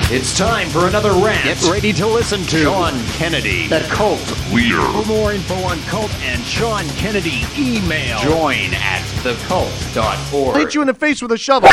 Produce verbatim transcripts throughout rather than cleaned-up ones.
It's time for another rant. Get ready to listen to Sean Kennedy, the Cult Leader. For more info on Cult and Sean Kennedy, email Join at the cult dot org. Hit you in the face with a shovel.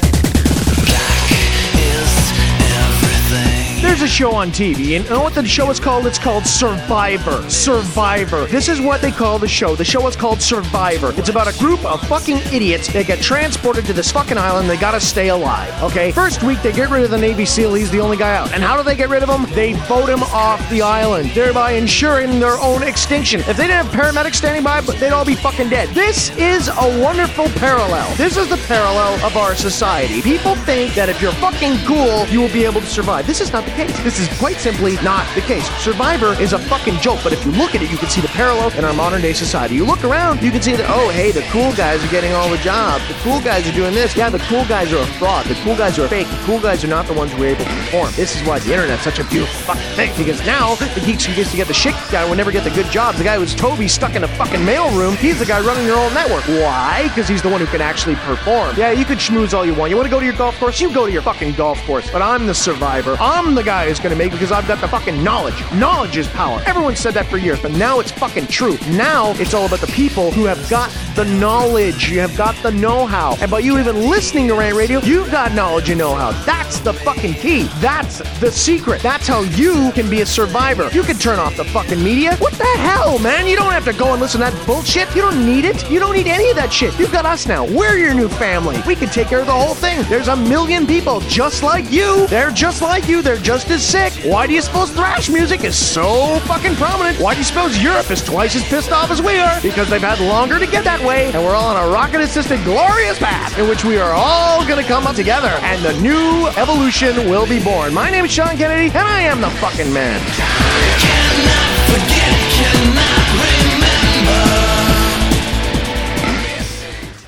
There's a show on T V, and you know what the show is called? It's called Survivor. Survivor. This is what they call the show. The show is called Survivor. It's about a group of fucking idiots that get transported to this fucking island. They gotta stay alive, okay? First week, they get rid of the Navy SEAL. He's the only guy out. And how do they get rid of him? They vote him off the island, thereby ensuring their own extinction. If they didn't have paramedics standing by, they'd all be fucking dead. This is a wonderful parallel. This is the parallel of our society. People think that if you're fucking cool, you will be able to survive. This is not the case. This is quite simply not the case. Survivor is a fucking joke, but if you look at it, you can see the parallel in our modern day society. You look around, you can see that, oh, hey, the cool guys are getting all the jobs. The cool guys are doing this. Yeah, the cool guys are a fraud. The cool guys are fake. The cool guys are not the ones who are able to perform. This is why the internet's such a beautiful fucking thing, because now the geeks who gets to get the shit guy will never get the good jobs. The guy who's Toby stuck in a fucking mailroom, he's the guy running your own network. Why? Because he's the one who can actually perform. Yeah, you can schmooze all you want. You want to go to your golf course? You go to your fucking golf course. But I'm the survivor. I'm the guy who's going to make it because I've got the fucking knowledge. Knowledge is power. Everyone said that for years, but now it's fucking true. Now it's all about the people who have got the knowledge. You have got the know-how. And by you even listening to Rant Radio, you've got knowledge and know-how. That's the fucking key. That's the secret. That's how you can be a survivor. You can turn off the fucking media. What the hell, man? You don't have to go and listen to that bullshit. You don't need it. You don't need any of that shit. You've got us now. We're your new family. We can take care of the whole thing. There's a million people just like you. They're just like you. They're just as sick. Why do you suppose thrash music is so fucking prominent? Why do you suppose Europe is twice as pissed off as we are? Because they've had longer to get that way, and we're all on a rocket-assisted glorious path in which we are all gonna come up together, and the new evolution will be born. My name is Sean Kennedy, and I am the fucking man. I cannot forget